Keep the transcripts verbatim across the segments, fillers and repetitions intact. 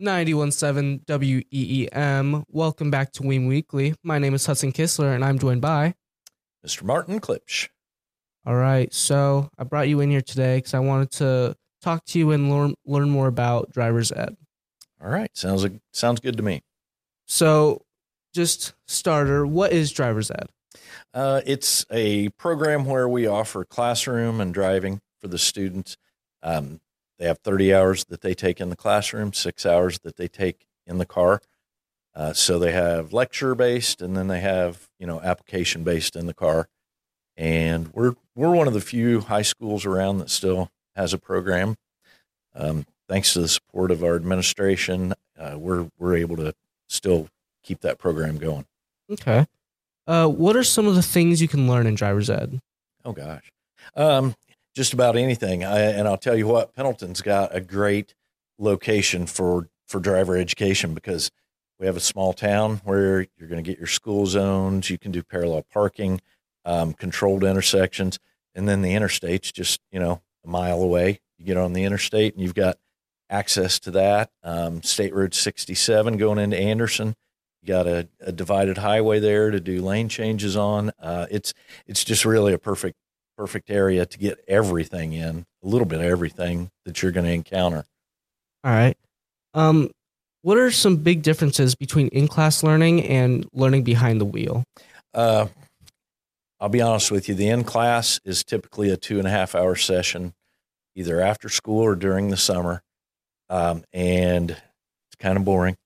ninety-one point seven W E E M. Welcome back to Weem Weekly. My name is Hudson Kistler, and I'm joined by Mister Martin Klipsch. All right, so I brought you in here today because I wanted to talk to you and learn learn more about driver's ed. All right, sounds like, sounds good to me. So, just starter, what is driver's ed? Uh, it's a program where we offer classroom and driving for the students. Um, they have thirty hours that they take in the classroom, six hours that they take in the car. Uh, so they have lecture-based, and then they have, you know, application-based in the car. And we're we're one of the few high schools around that still has a program. Um, thanks to the support of our administration, uh, we're we're able to still keep that program going. Okay. Uh, what are some of the things you can learn in driver's ed? Oh gosh, um, just about anything. I, and I'll tell you what, Pendleton's got a great location for for driver education because we have a small town where you're going to get your school zones. You can do parallel parking. Um, controlled intersections, and then the interstate's just, you know, a mile away. You get on the interstate and you've got access to that. Um, State Road sixty-seven going into Anderson. You got a, a divided highway there to do lane changes on. Uh, it's it's just really a perfect perfect area to get everything in, a little bit of everything that you're going to encounter. All right. Um, what are some big differences between in-class learning and learning behind the wheel? Uh, I'll be honest with you. The in-class is typically a two and a half hour session, either after school or during the summer. Um, and it's kind of boring.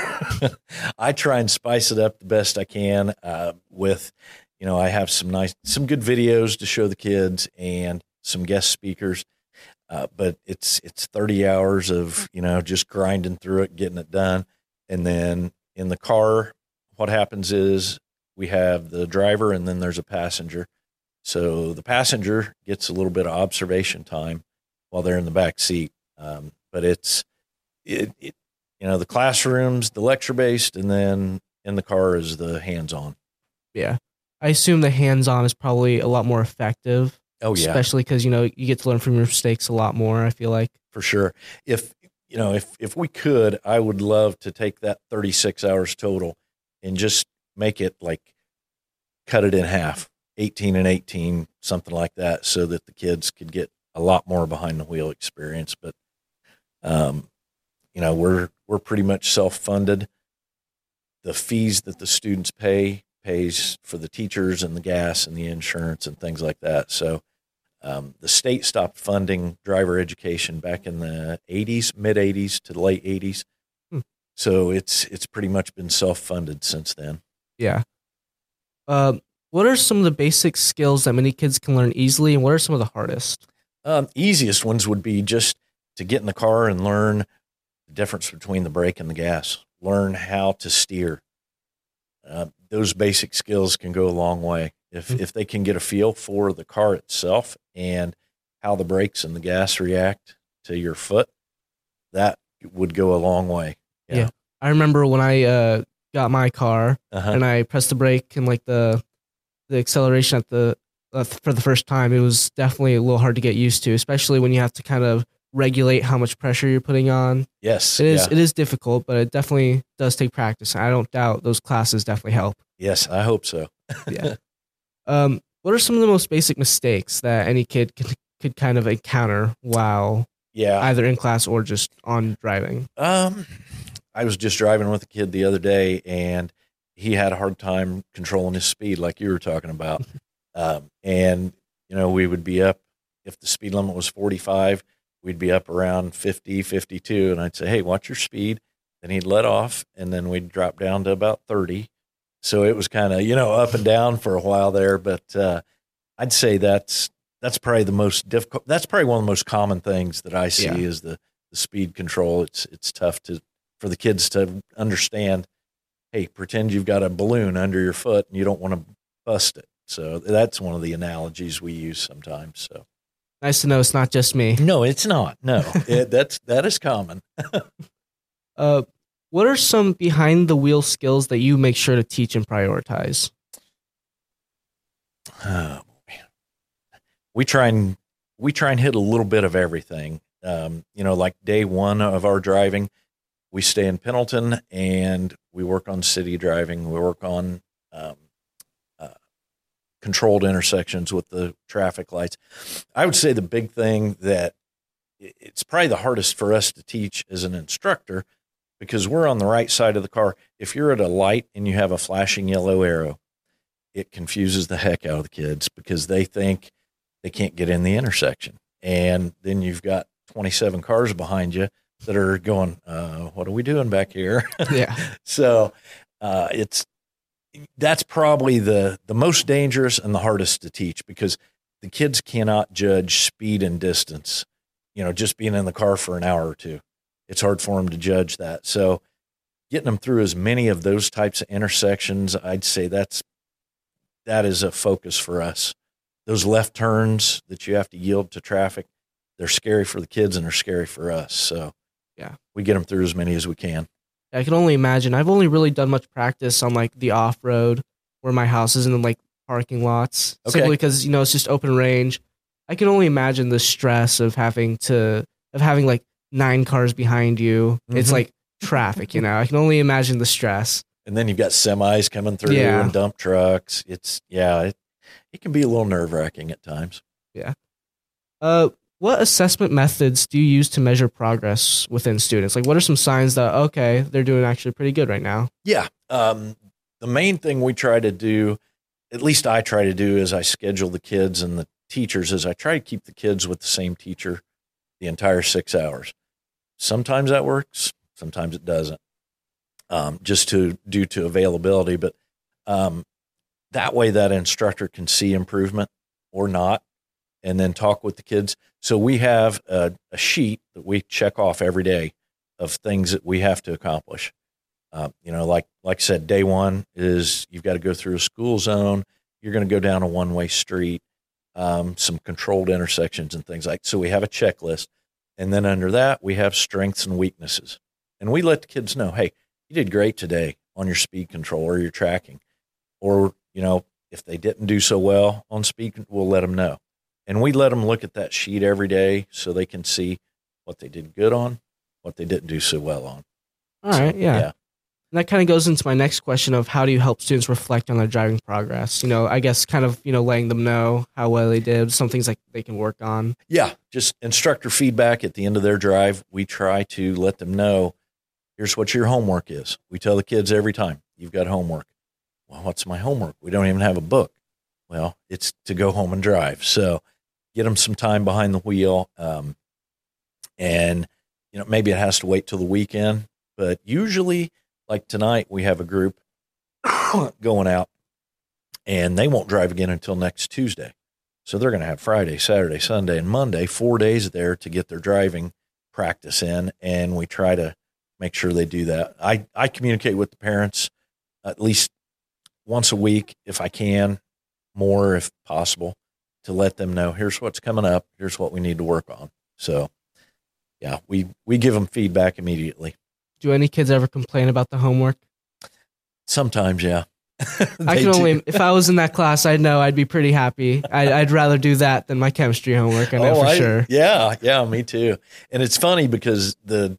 I try and spice it up the best I can uh, with, you know, I have some nice, some good videos to show the kids and some guest speakers. Uh, but it's, it's thirty hours of, you know, just grinding through it, getting it done. And then in the car, what happens is, we have the driver and then there's a passenger. So the passenger gets a little bit of observation time while they're in the back seat. Um, but it's, it, it, you know, the classrooms, the lecture based, and then in the car is the hands-on. Yeah. I assume the hands-on is probably a lot more effective. Oh yeah. Especially because, you know, you get to learn from your mistakes a lot more, I feel like. For sure. If, you know, if, if we could, I would love to take that thirty-six hours total and just make it like cut it in half, eighteen and eighteen, something like that, so that the kids could get a lot more behind the wheel experience. But, um, you know, we're, we're pretty much self-funded. The fees that the students pay pays for the teachers and the gas and the insurance and things like that. So, um, the state stopped funding driver education back in the eighties, mid eighties to the late eighties. Hmm. So it's, it's pretty much been self-funded since then. Yeah. Uh, what are some of the basic skills that many kids can learn easily, and what are some of the hardest? Um, easiest ones would be just to get in the car and learn the difference between the brake and the gas, learn how to steer. Uh, those basic skills can go a long way. If, mm-hmm. if they can get a feel for the car itself and how the brakes and the gas react to your foot, that would go a long way. Yeah. yeah. I remember when I, uh, got my car uh-huh. and I pressed the brake and like the the acceleration at the uh, for the first time, it was definitely a little hard to get used to, especially when you have to kind of regulate how much pressure you're putting on. Yes, it is. Yeah. It is difficult, but it definitely does take practice. I don't doubt those classes definitely help. Yes, I hope so. yeah. Um, what are some of the most basic mistakes that any kid could could kind of encounter while yeah either in class or just on driving? Um. I was just driving with a kid the other day, and he had a hard time controlling his speed, like you were talking about. um, and, you know, we would be up, if the speed limit was forty-five, we'd be up around fifty, fifty-two, and I'd say, hey, watch your speed. Then he'd let off, and then we'd drop down to about thirty. So it was kind of, you know, up and down for a while there. But uh, I'd say that's that's probably the most difficult. That's probably one of the most common things that I see yeah. is the, the speed control. It's it's tough to for the kids to understand, hey, pretend you've got a balloon under your foot and you don't want to bust it. So that's one of the analogies we use sometimes. So nice to know it's not just me. No, it's not. No, it, that's, that is common. uh, what are some behind the wheel skills that you make sure to teach and prioritize? Oh, we try and we try and hit a little bit of everything. Um, you know, like day one of our driving, we stay in Pendleton and we work on city driving. We work on um, uh, controlled intersections with the traffic lights. I would say the big thing that it's probably the hardest for us to teach as an instructor, because we're on the right side of the car. If you're at a light and you have a flashing yellow arrow, it confuses the heck out of the kids because they think they can't get in the intersection. And then you've got twenty-seven cars behind you that are going, uh, what are we doing back here? Yeah. So uh, it's, that's probably the, the most dangerous and the hardest to teach, because the kids cannot judge speed and distance, you know, just being in the car for an hour or two. It's hard for them to judge that. So getting them through as many of those types of intersections, I'd say that's, that is a focus for us. Those left turns that you have to yield to traffic, they're scary for the kids and they're scary for us. So yeah, we get them through as many as we can. I can only imagine. I've only really done much practice on like the off road where my house is in like parking lots, Okay. simply because, you know, it's just open range. I can only imagine the stress of having to, of having like nine cars behind you. Mm-hmm. It's like traffic, you know, I can only imagine the stress. And then you've got semis coming through yeah. and dump trucks. It's, yeah, it, it can be a little nerve wracking at times. Yeah. Uh, what assessment methods do you use to measure progress within students? Like, what are some signs that, okay, they're doing actually pretty good right now? Yeah. Um, the main thing we try to do, at least I try to do, is I schedule the kids and the teachers, is I try to keep the kids with the same teacher the entire six hours. Sometimes that works. Sometimes it doesn't, um, just to due to availability. But um, that way that instructor can see improvement or not, and then talk with the kids. So we have a, a sheet that we check off every day of things that we have to accomplish. Uh, you know, like like I said, day one is you've got to go through a school zone. You're going to go down a one-way street, um, some controlled intersections and things like that. So we have a checklist. And then under that, we have strengths and weaknesses. And we let the kids know, hey, you did great today on your speed control or your tracking. Or, you know, if they didn't do so well on speed, we'll let them know. And we let them look at that sheet every day so they can see what they did good on, what they didn't do so well on. All right, so, yeah. yeah. And that kind of goes into my next question of how do you help students reflect on their driving progress? You know, I guess kind of, you know, letting them know how well they did, some things like they can work on. Yeah, just instructor feedback at the end of their drive. We try to let them know, here's what your homework is. We tell the kids every time, you've got homework. Well, what's my homework? We don't even have a book. Well, it's to go home and drive. So get them some time behind the wheel. Um, and, you know, maybe it has to wait till the weekend, but usually, like tonight, we have a group going out and they won't drive again until next Tuesday. So they're going to have Friday, Saturday, Sunday, and Monday, four days there to get their driving practice in. And we try to make sure they do that. I, I communicate with the parents at least once a week, if I can, more if possible, to let them know, here's what's coming up. Here's what we need to work on. So yeah, we, we give them feedback immediately. Do any kids ever complain about the homework? Sometimes, yeah. I can only, do. If I was in that class, I know I'd be pretty happy. I'd, I'd rather do that than my chemistry homework. I know oh, for I, sure. Yeah, yeah, me too. And it's funny because the,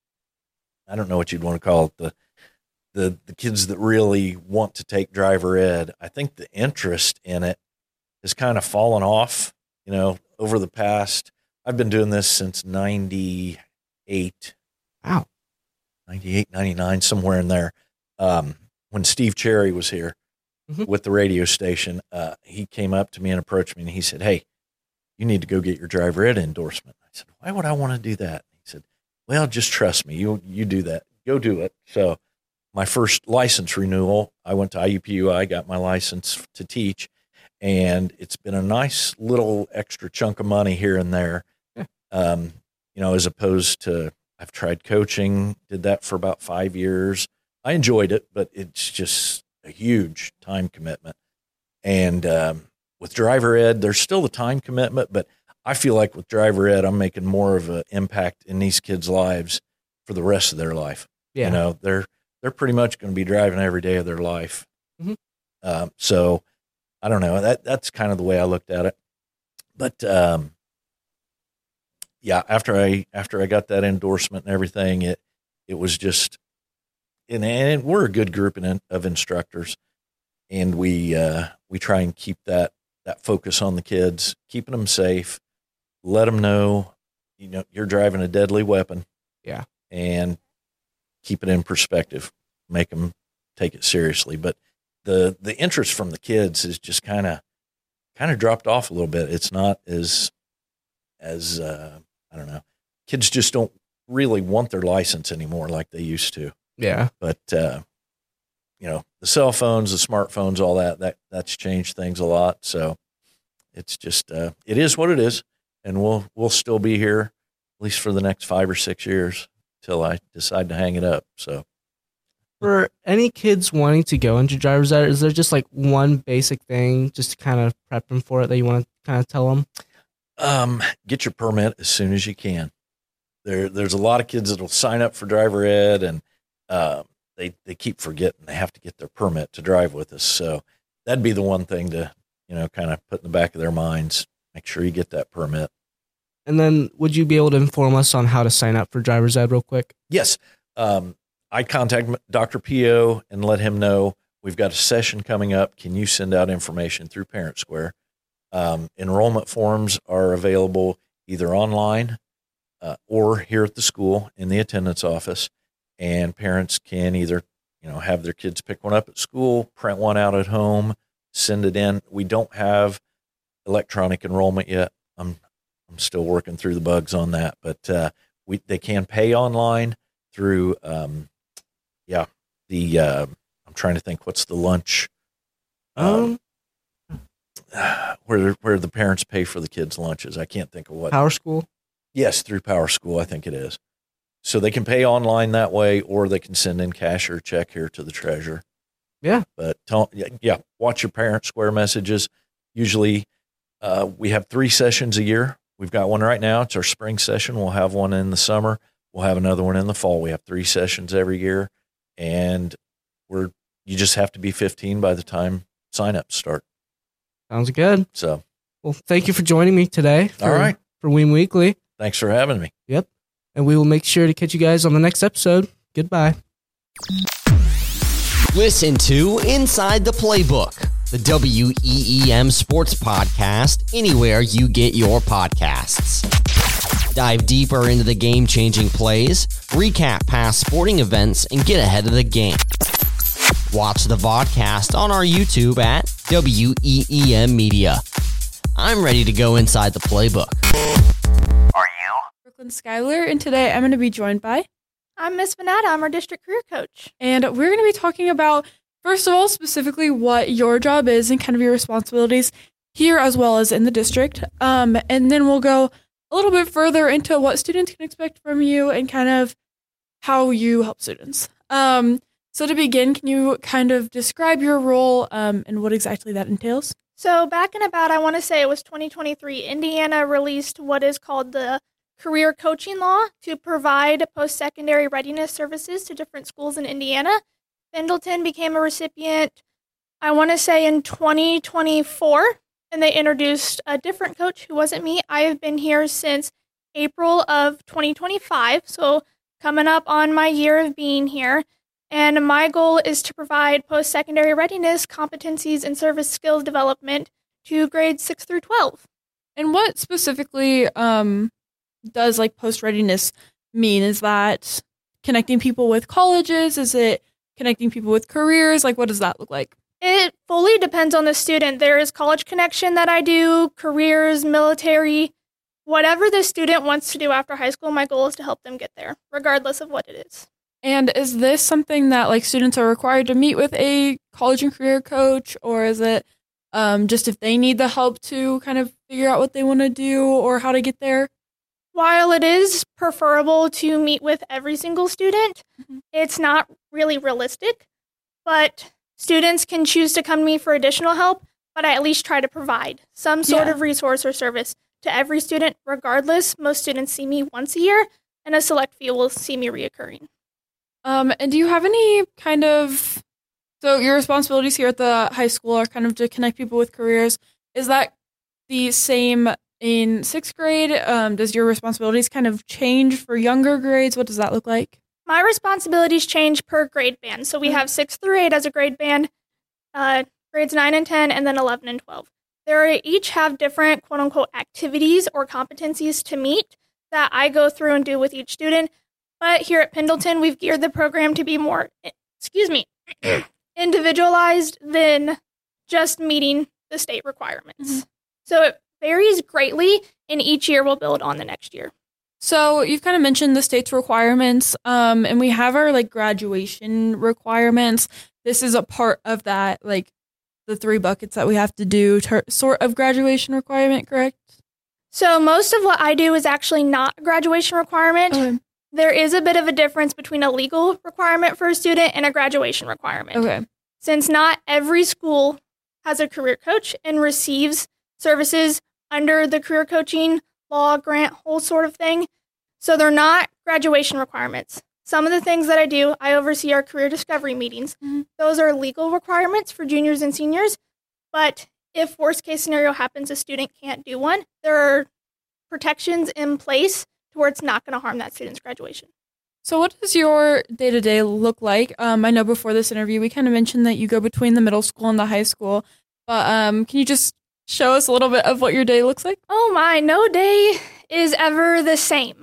I don't know what you'd want to call it, the, the, the kids that really want to take driver ed, I think the interest in it has kind of fallen off, you know, over the past, I've been doing this since ninety-eight. Wow. ninety-eight, ninety-nine, somewhere in there. Um, when Steve Cherry was here mm-hmm. with the radio station, uh, he came up to me and approached me and he said, hey, you need to go get your driver ed endorsement. I said, why would I want to do that? He said, well, just trust me. You, you do that. Go do it. So my first license renewal, I went to I U P U I, got my license to teach, and it's been a nice little extra chunk of money here and there. Yeah. Um, you know, as opposed to, I've tried coaching, did that for about five years. I enjoyed it, but it's just a huge time commitment. And um, with driver ed, there's still the time commitment, but I feel like with driver ed, I'm making more of an impact in these kids' lives for the rest of their life. Yeah. You know, they're they're pretty much going to be driving every day of their life. Mm-hmm. Um, so I don't know. That that's kind of the way I looked at it. But um, yeah, after I after I got that endorsement and everything, it it was just, and, and we're a good group in, of instructors, and we uh, we try and keep that that focus on the kids, keeping them safe, let them know, you know, you're driving a deadly weapon. Yeah. And keep it in perspective, make them take it seriously. But the the interest from the kids is just kind of kind of dropped off a little bit. It's not as as uh, I don't know. Kids just don't really want their license anymore like they used to. Yeah. But uh, you know, the cell phones, the smartphones, all that that that's changed things a lot. So it's just uh, it is what it is, and we'll we'll still be here at least for the next five or six years till I decide to hang it up. So. For any kids wanting to go into driver's ed, is there just like one basic thing just to kind of prep them for it that you want to kind of tell them? Um, get your permit as soon as you can. There, there's a lot of kids that will sign up for driver ed, and uh, they they keep forgetting they have to get their permit to drive with us. So that'd be the one thing to, you know, kind of put in the back of their minds. Make sure you get that permit. And then, would you be able to inform us on how to sign up for driver's ed real quick? Yes. Um, I contact Doctor Pio and let him know we've got a session coming up. Can you send out information through Parent Square? Um, enrollment forms are available either online uh, or here at the school in the attendance office, and parents can either, you know, have their kids pick one up at school, print one out at home, send it in. We don't have electronic enrollment yet. I'm I'm still working through the bugs on that, but uh, we they can pay online through. Um, Yeah, the uh, I'm trying to think. What's the lunch? Um, uh, where where the parents pay for the kids' lunches? I can't think of what. Power School. Yes, through Power School, I think it is. So they can pay online that way, or they can send in cash or check here to the treasurer. Yeah, but tell, yeah, watch your Parent Square messages. Usually, uh, we have three sessions a year. We've got one right now. It's our spring session. We'll have one in the summer. We'll have another one in the fall. We have three sessions every year. And we're you just have to be fifteen by the time signups start. Sounds good. So, well, thank you for joining me today. For, all right, for Weem Weekly. Thanks for having me. Yep, and we will make sure to catch you guys on the next episode. Goodbye. Listen to Inside the Playbook, the W E E M Sports Podcast, anywhere you get your podcasts. Dive deeper into the game-changing plays, recap past sporting events, and get ahead of the game. Watch the vodcast on our YouTube at W E E M Media. I'm ready to go inside the playbook. Are you? Brooklyn Schuyler, and today I'm going to be joined by... I'm Miss Vanetta. I'm our district career coach. And we're going to be talking about, first of all, specifically what your job is and kind of your responsibilities here as well as in the district. Um, and then we'll go a little bit further into what students can expect from you and kind of how you help students. Um, so to begin, can you kind of describe your role um, and what exactly that entails? So back in about, I want to say it was twenty twenty-three, Indiana released what is called the Career Coaching Law to provide post-secondary readiness services to different schools in Indiana. Pendleton became a recipient, I want to say in twenty twenty-four. And they introduced a different coach who wasn't me. I have been here since April of twenty twenty-five, so coming up on my year of being here. And my goal is to provide post-secondary readiness, competencies, and service skills development to grades six through twelve. And what specifically um, does like post-readiness mean? Is that connecting people with colleges? Is it connecting people with careers? Like, what does that look like? It fully depends on the student. There is college connection that I do, careers, military, whatever the student wants to do after high school. My goal is to help them get there, regardless of what it is. And is this something that like students are required to meet with a college and career coach, or is it um, just if they need the help to kind of figure out what they want to do or how to get there? While it is preferable to meet with every single student, mm-hmm. it's not really realistic, but students can choose to come to me for additional help, but I at least try to provide some sort yeah. of resource or service to every student, regardless. Most students see me once a year, and a select few will see me reoccurring. Um, and do you have any kind of, so your responsibilities here at the high school are kind of to connect people with careers. Is that the same in sixth grade? Um, does your responsibilities kind of change for younger grades? What does that look like? my responsibilities change per grade band. So we have six through eight as a grade band, uh, grades nine and ten, and then eleven and twelve. They each have different quote unquote activities or competencies to meet that I go through and do with each student. But here at Pendleton, we've geared the program to be more, excuse me, individualized than just meeting the state requirements. Mm-hmm. So it varies greatly, and each year will build on the next year. So you've kind of mentioned the state's requirements, um, and we have our like graduation requirements. This is a part of that, like the three buckets that we have to do, ter- sort of graduation requirement, correct? So most of what I do is actually not a graduation requirement. Okay. There is a bit of a difference between a legal requirement for a student and a graduation requirement. Okay. Since not every school has a career coach and receives services under the career coaching law grant whole sort of thing. So they're not graduation requirements. Some of the things that I do, I oversee our career discovery meetings. Mm-hmm. Those are legal requirements for juniors and seniors. But if worst case scenario happens, a student can't do one, there are protections in place to where it's not going to harm that student's graduation. So what does your day-to-day look like? Um, I know before this interview, we kind of mentioned that you go between the middle school and the high school. But um, can you just show us a little bit of what your day looks like? Oh my, no day is ever the same.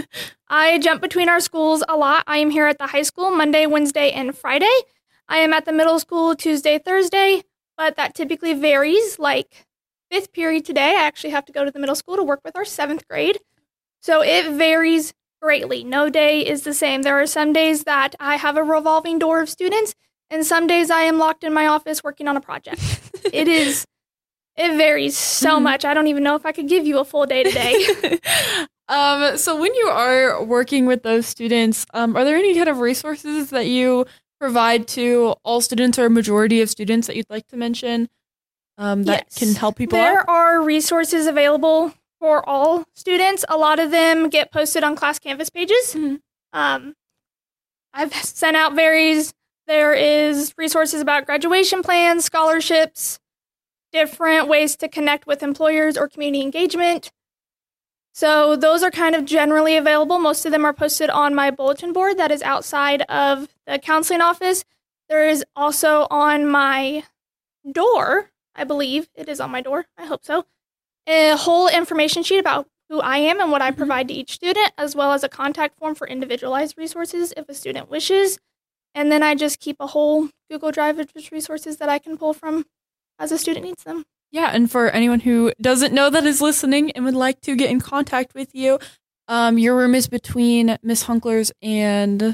I jump between our schools a lot. I am here at the high school Monday, Wednesday, and Friday. I am at the middle school Tuesday, Thursday, but that typically varies. Like fifth period today, I actually have to go to the middle school to work with our seventh grade. So it varies greatly. No day is the same. There are some days that I have a revolving door of students, and some days I am locked in my office working on a project. It is, it varies so mm-hmm. much. I don't even know if I could give you a full day today. um, so when you are working with those students, um, are there any kind of resources that you provide to all students or a majority of students that you'd like to mention um, that yes. can help people there out? There are resources available for all students. A lot of them get posted on class Canvas pages. Mm-hmm. Um, I've sent out various, there is resources about graduation plans, scholarships, different ways to connect with employers or community engagement. So those are kind of generally available. Most of them are posted on my bulletin board that is outside of the counseling office. There is also on my door, I believe it is on my door, I hope so, a whole information sheet about who I am and what I provide to each student, as well as a contact form for individualized resources if a student wishes. And then I just keep a whole Google Drive of just resources that I can pull from as a student needs them. Yeah, and for anyone who doesn't know that is listening and would like to get in contact with you, um, your room is between Miss Hunkler's and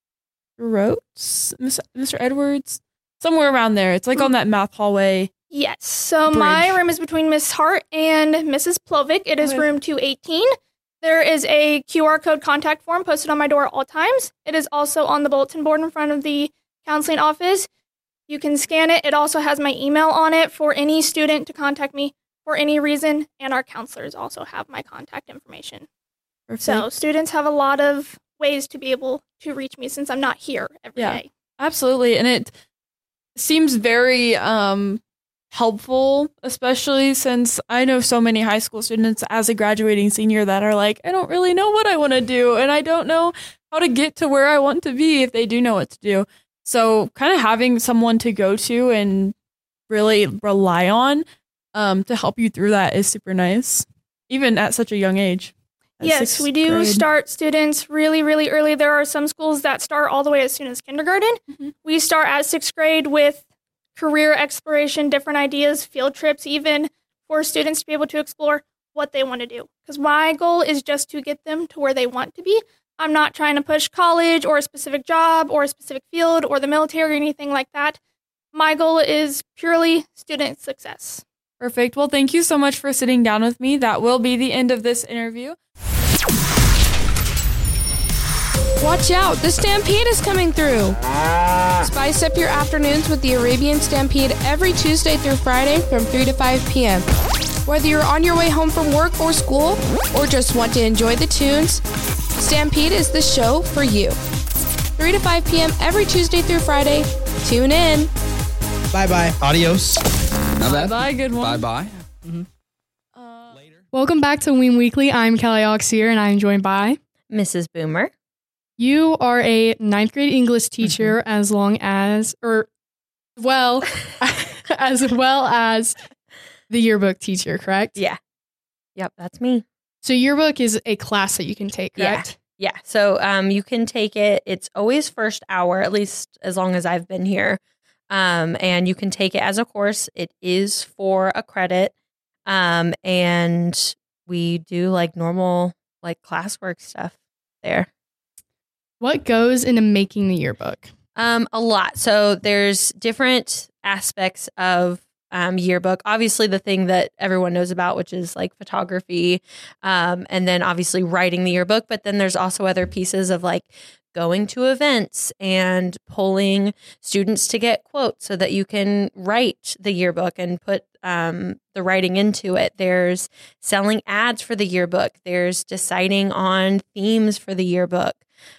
Rhodes, Mister Edwards, somewhere around there. It's like on that math hallway. Yes. So bridge. My room is between Miss Hart and Missus Plovic. It is okay. room two eighteen. There is a Q R code contact form posted on my door at all times. It is also on the bulletin board in front of the counseling office. You can scan it. It also has my email on it for any student to contact me for any reason, and our counselors also have my contact information. Perfect. So students have a lot of ways to be able to reach me since I'm not here every yeah, day. Absolutely. And it seems very um, helpful, especially since I know so many high school students as a graduating senior that are like, I don't really know what I want to do, and I don't know how to get to where I want to be if they do know what to do. So kind of having someone to go to and really rely on um, to help you through that is super nice, even at such a young age. Yes, we do grade. start students really, really early. There are some schools that start all the way as soon as kindergarten. Mm-hmm. We start at sixth grade with career exploration, different ideas, field trips, even for students to be able to explore what they want to do. Because my goal is just to get them to where they want to be. I'm not trying to push college or a specific job or a specific field or the military or anything like that. My goal is purely student success. Perfect. Well, thank you so much for sitting down with me. That will be the end of this interview. Watch out, the Stampede is coming through. Spice up your afternoons with the Arabian Stampede every Tuesday through Friday from three to five p.m. Whether you're on your way home from work or school, or just want to enjoy the tunes, Stampede is the show for you. three to five p.m. every Tuesday through Friday. Tune in. Bye-bye. Adios. Not bad. Bye-bye, good one. Bye-bye. Mm-hmm. Uh, Later. Welcome back to Weem Weekly. I'm Kelly Auxier, and I'm joined by Missus Boomer. You are a ninth grade English teacher mm-hmm. as long as, or well, as well as the yearbook teacher, correct? Yeah. Yep, that's me. So yearbook is a class that you can take, correct? Yeah. Yeah. So um, you can take it. It's always first hour, at least as long as I've been here. Um, and you can take it as a course. It is for a credit. Um, and we do like normal like classwork stuff there. What goes into making the yearbook? Um, a lot. So there's different aspects of um, yearbook. Obviously, the thing that everyone knows about, which is like photography, um, and then obviously writing the yearbook. But then there's also other pieces of like going to events and pulling students to get quotes so that you can write the yearbook and put um, the writing into it. There's selling ads for the yearbook. There's deciding on themes for the yearbook.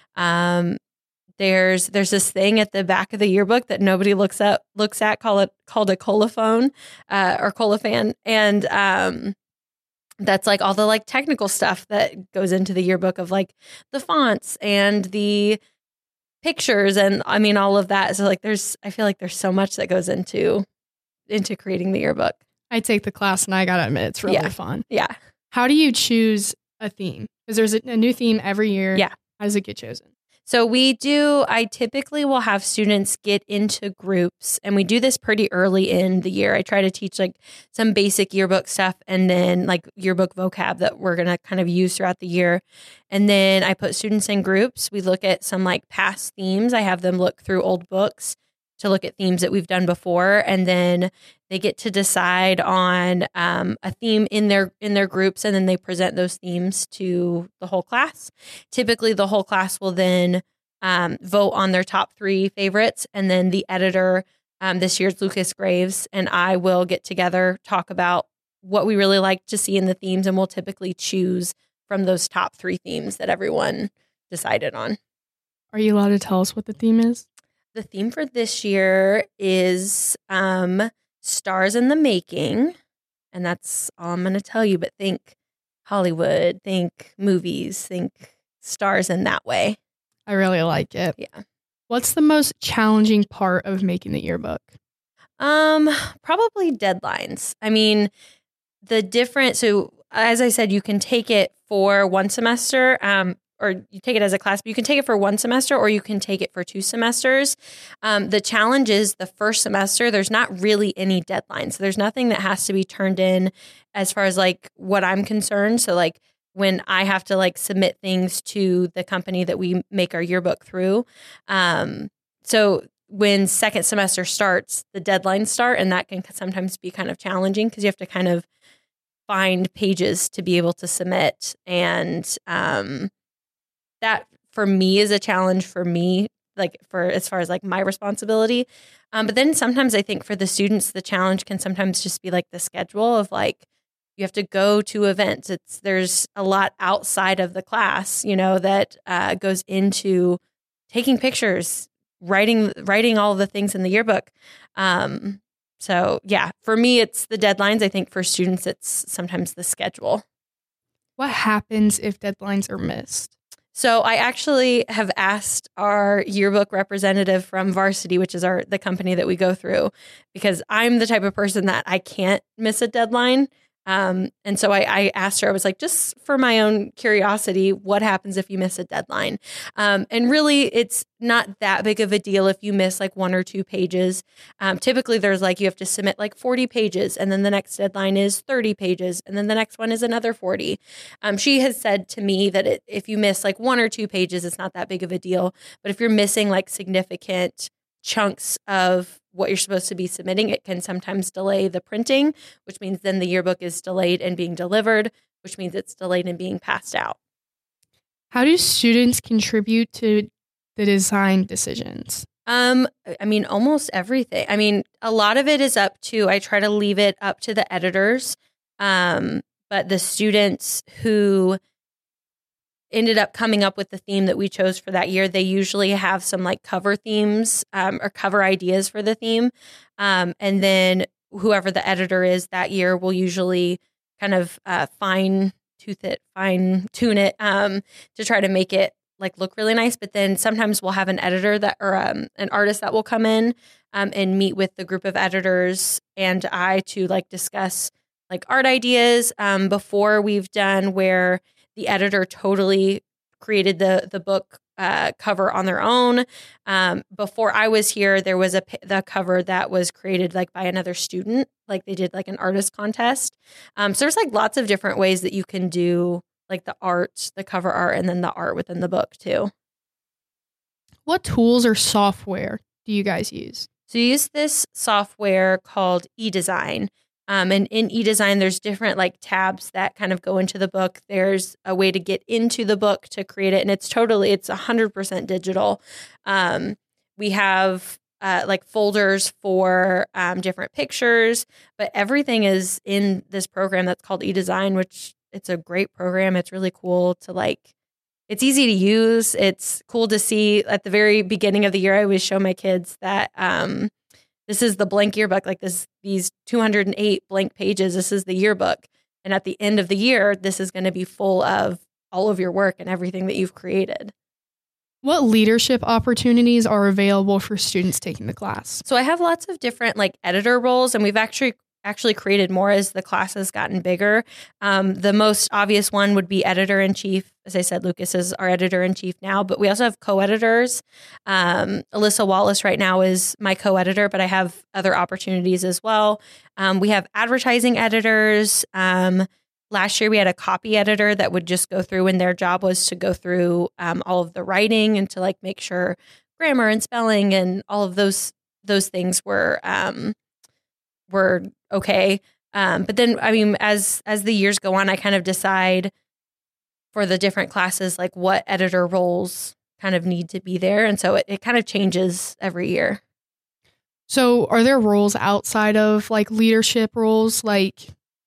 Um, there's there's this thing at the back of the yearbook that nobody looks up looks at call it called a colophone uh, or colophane, and um, that's like all the like technical stuff that goes into the yearbook of like the fonts and the pictures and I mean all of that. So like there's I feel like there's so much that goes into into creating the yearbook. I take the class and I gotta admit it's really yeah. fun. Yeah. How do you choose a theme? Because there's a, a new theme every year. Yeah. How does it get chosen? So we do, I typically will have students get into groups, and we do this pretty early in the year. I try to teach like some basic yearbook stuff and then like yearbook vocab that we're going to kind of use throughout the year. And then I put students in groups. We look at some like past themes. I have them look through old books to look at themes that we've done before. And then they get to decide on um, a theme in their in their groups, and then they present those themes to the whole class. Typically, the whole class will then um, vote on their top three favorites, and then the editor, um, this year's Lucas Graves, and I will get together, talk about what we really like to see in the themes, and we'll typically choose from those top three themes that everyone decided on. Are you allowed to tell us what the theme is? The theme for this year is um, Stars in the Making, and that's all I'm going to tell you, but think Hollywood, think movies, think stars in that way. I really like it. Yeah. What's the most challenging part of making the yearbook? Um, probably deadlines. I mean, the different, so as I said, you can take it for one semester, um, or you take it as a class, but you can take it for one semester or you can take it for two semesters. Um, the challenge is the first semester, there's not really any deadlines. So there's nothing that has to be turned in as far as like what I'm concerned. So like when I have to like submit things to the company that we make our yearbook through. Um, so when second semester starts, the deadlines start, and that can sometimes be kind of challenging because you have to kind of find pages to be able to submit. And, um, that for me is a challenge for me, like for as far as like my responsibility. Um, but then sometimes I think for the students, the challenge can sometimes just be like the schedule of like, you have to go to events. It's, there's a lot outside of the class, you know, that uh, goes into taking pictures, writing, writing all the things in the yearbook. Um, so yeah, for me, it's the deadlines. I think for students, it's sometimes the schedule. What happens if deadlines are missed? So I actually have asked our yearbook representative from Varsity, which is our the company that we go through, because I'm the type of person that I can't miss a deadline. Um, and so I, I asked her, I was like, just for my own curiosity, what happens if you miss a deadline? Um, and really, it's not that big of a deal if you miss like one or two pages. Um, typically, there's like you have to submit like forty pages, and then the next deadline is thirty pages, and then the next one is another forty. Um, she has said to me that it, if you miss like one or two pages, it's not that big of a deal. But if you're missing like significant chunks of what you're supposed to be submitting, it can sometimes delay the printing, which means then the yearbook is delayed in being delivered, which means it's delayed in being passed out. How do students contribute to the design decisions? Um, I mean, almost everything. I mean, a lot of it is up to, I try to leave it up to the editors, um, but the students who ended up coming up with the theme that we chose for that year, they usually have some like cover themes um, or cover ideas for the theme. Um, and then whoever the editor is that year will usually kind of uh, fine tooth it, fine tune it um, to try to make it like look really nice. But then sometimes we'll have an editor that or um, an artist that will come in um, and meet with the group of editors and I to like discuss like art ideas. Um, before we've done where the editor totally created the the book uh, cover on their own. Um, before I was here, there was a the cover that was created like by another student. Like they did like an artist contest. Um, so there's like lots of different ways that you can do like the art, the cover art, and then the art within the book too. What tools or software do you guys use? So you use this software called eDesign. Um, and in eDesign, there's different like tabs that kind of go into the book. There's a way to get into the book to create it. And it's totally, it's one hundred percent digital. Um, we have uh, like folders for um, different pictures, but everything is in this program that's called eDesign, which it's a great program. It's really cool to like, it's easy to use. It's cool to see. At the very beginning of the year, I always show my kids that um, this is the blank yearbook, like this, these two hundred eight blank pages. This is the yearbook. And at the end of the year, this is going to be full of all of your work and everything that you've created. What leadership opportunities are available for students taking the class? So I have lots of different like editor roles, and we've actually actually created more as the class has gotten bigger. Um, the most obvious one would be editor-in-chief. As I said, Lucas is our editor-in-chief now, but we also have co-editors. Um, Alyssa Wallace right now is my co-editor, but I have other opportunities as well. Um, we have advertising editors. Um, last year we had a copy editor that would just go through, and their job was to go through um, all of the writing and to like make sure grammar and spelling and all of those those things were um, were okay. Um, but then, I mean, as as the years go on, I kind of decide for the different classes, like what editor roles kind of need to be there. And so it, it kind of changes every year. So are there roles outside of like leadership roles? Like,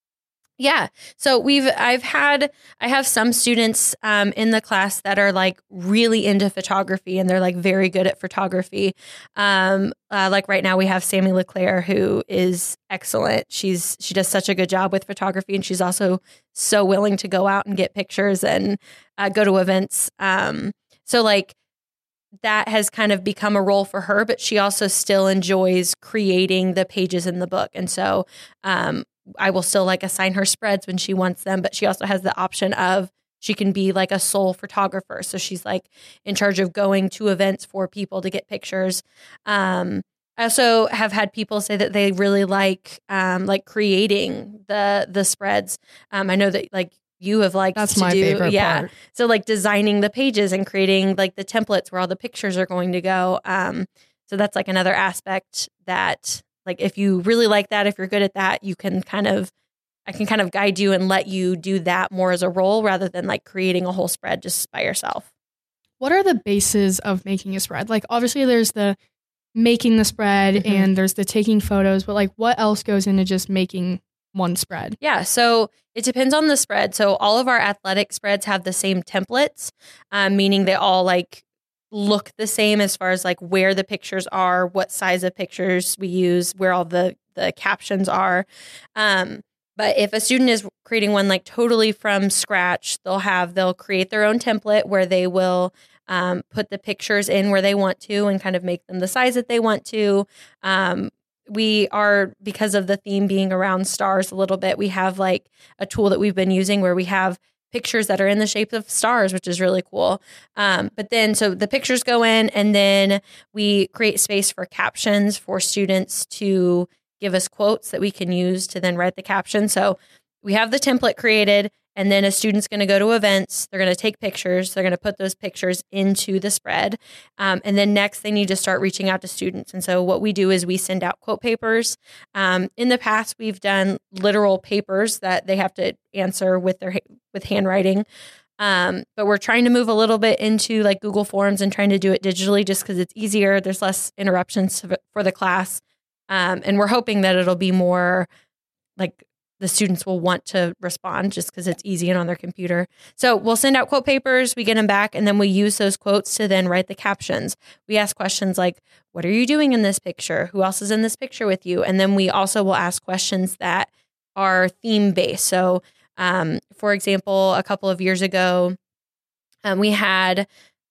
Yeah. So we've, I've had, I have some students um, in the class that are like really into photography and they're like very good at photography. Um, uh, like right now we have Sammy Leclerc, who is excellent. She's, she does such a good job with photography, and she's also so willing to go out and get pictures and uh, go to events. Um, so like that has kind of become a role for her, but she also still enjoys creating the pages in the book. And so, um, I will still like assign her spreads when she wants them, but she also has the option of she can be like a sole photographer. So she's like in charge of going to events for people to get pictures. Um, I also have had people say that they really like um, like creating the the spreads. Um, I know that like you have liked that's to my do, favorite yeah. part. So like designing the pages and creating like the templates where all the pictures are going to go. Um, so that's like another aspect that. Like if you really like that, if you're good at that, you can kind of, I can kind of guide you and let you do that more as a role rather than like creating a whole spread just by yourself. What are the bases of making a spread? Like obviously there's the making the spread mm-hmm. and there's the taking photos, but like what else goes into just making one spread? Yeah, so it depends on the spread. So all of our athletic spreads have the same templates, um, meaning they all like look the same as far as like where the pictures are, what size of pictures we use, where all the, the captions are. Um, but if a student is creating one like totally from scratch, they'll have, they'll create their own template where they will um, put the pictures in where they want to and kind of make them the size that they want to. Um, we are, because of the theme being around stars a little bit, we have like a tool that we've been using where we have pictures that are in the shape of stars, which is really cool. Um, but then, so the pictures go in, and then we create space for captions for students to give us quotes that we can use to then write the caption. So we have the template created, and then a student's going to go to events. They're going to take pictures. They're going to put those pictures into the spread. Um, and then next, they need to start reaching out to students. And so what we do is we send out quote papers. Um, in the past, we've done literal papers that they have to answer with their with handwriting. Um, but we're trying to move a little bit into like Google Forms and trying to do it digitally just because it's easier. There's less interruptions for the class. Um, and we're hoping that it'll be more like the students will want to respond just because it's easy and on their computer. So we'll send out quote papers, we get them back, and then we use those quotes to then write the captions. We ask questions like, what are you doing in this picture? Who else is in this picture with you? And then we also will ask questions that are theme-based. So, um, for example, a couple of years ago, um, we had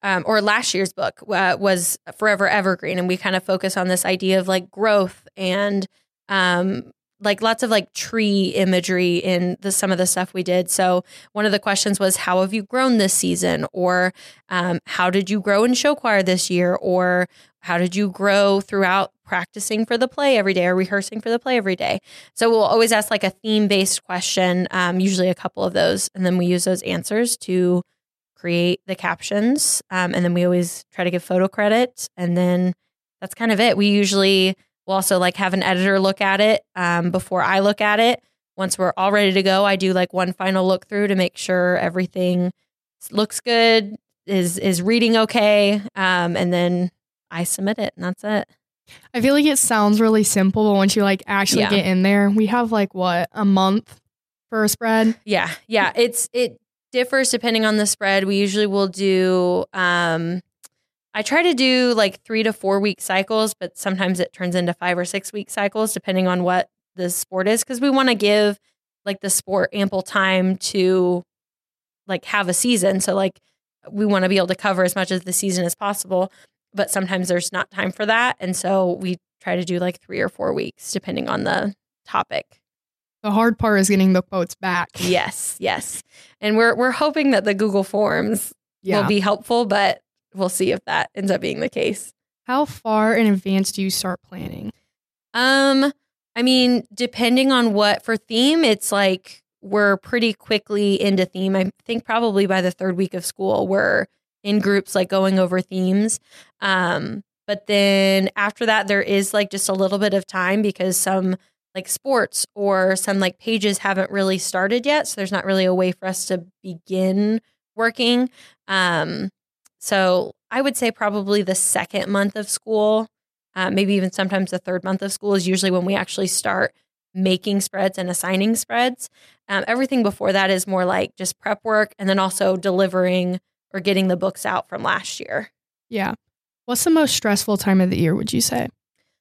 um, or last year's book uh, was Forever Evergreen. And we kind of focus on this idea of like growth and um, like lots of like tree imagery in the, some of the stuff we did. So one of the questions was, how have you grown this season? Or um, how did you grow in show choir this year? Or how did you grow throughout practicing for the play every day or rehearsing for the play every day? So we'll always ask like a theme-based question, um, usually a couple of those. And then we use those answers to create the captions. Um, and then we always try to give photo credit. And then that's kind of it. We usually will also like have an editor look at it um, before I look at it. Once we're all ready to go, I do like one final look through to make sure everything looks good, is is reading okay. Um, and then I submit it, and that's it. I feel like it sounds really simple, but once you like actually Yeah. get in there, we have like what, a month for a spread? Yeah, yeah. It's it differs depending on the spread. We usually will do. Um, I try to do like three to four week cycles, but sometimes it turns into five or six week cycles depending on what the sport is, because we want to give like the sport ample time to like have a season. So like we want to be able to cover as much of the season as possible. But sometimes there's not time for that. And so we try to do like three or four weeks, depending on the topic. The hard part is getting the quotes back. Yes, yes. And we're we're hoping that the Google Forms Yeah. will be helpful, but we'll see if that ends up being the case. How far in advance do you start planning? Um, I mean, depending on what for theme, it's like we're pretty quickly into theme. I think probably by the third week of school, we're in groups like going over themes. Um, but then after that, there is like just a little bit of time because some like sports or some like pages haven't really started yet. So there's not really a way for us to begin working. Um, so I would say probably the second month of school, uh, maybe even sometimes the third month of school is usually when we actually start making spreads and assigning spreads. Um, everything before that is more like just prep work and then also delivering or getting the books out from last year. Yeah. What's the most stressful time of the year, would you say?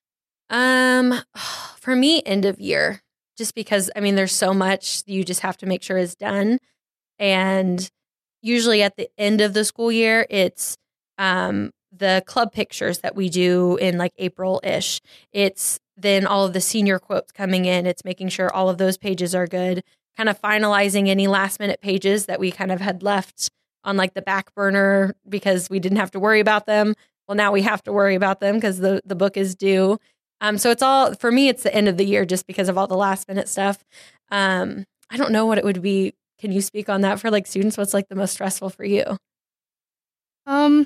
Um, for me, end of year, just because, I mean, there's so much you just have to make sure is done. And usually at the end of the school year, it's um, the club pictures that we do in like April-ish. It's then all of the senior quotes coming in. It's making sure all of those pages are good, kind of finalizing any last minute pages that we kind of had left on like the back burner because we didn't have to worry about them. Well, now we have to worry about them because the, the book is due. Um, so it's all, for me, it's the end of the year just because of all the last minute stuff. Um, I don't know what it would be. Can you speak on that for like students? What's like the most stressful for you? Um,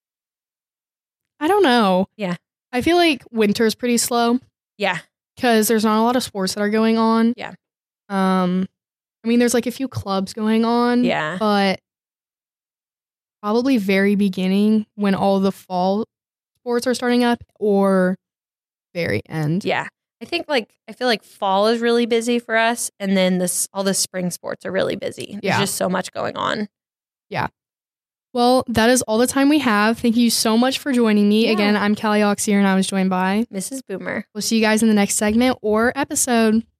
I don't know. Yeah. I feel like winter's pretty slow Yeah. because there's not a lot of sports that are going on. Yeah. Um, I mean, there's like a few clubs going on. Yeah. But probably very beginning when all the fall sports are starting up or very end. Yeah. I think like, I feel like fall is really busy for us. And then this, all the spring sports are really busy. There's Yeah. just so much going on. Yeah. Well, that is all the time we have. Thank you so much for joining me. Yeah. Again, I'm Callie Auxier and I was joined by Missus Boomer. We'll see you guys in the next segment or episode.